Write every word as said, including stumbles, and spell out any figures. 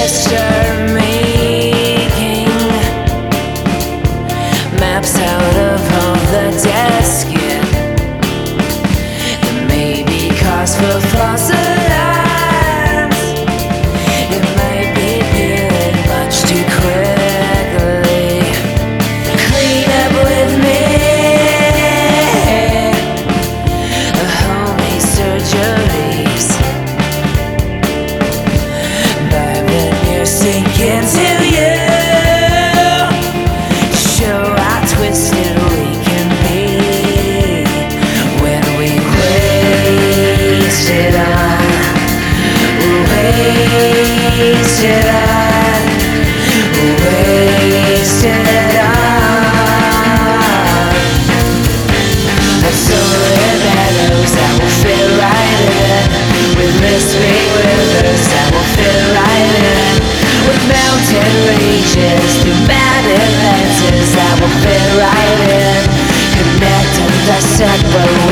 gesture making maps out of all the dead skin that may be cause for false alarms. It might be peeling much too quickly. Clean up with me, homemade surgeries. Sink into you, show how twisted we can be when we waste it on, waste it on, waste it on. There's so many meadows that will fit right in, with misty rivers that will fit right in, with mountain ranges through mountain lenses that will fit right in, connecting the separate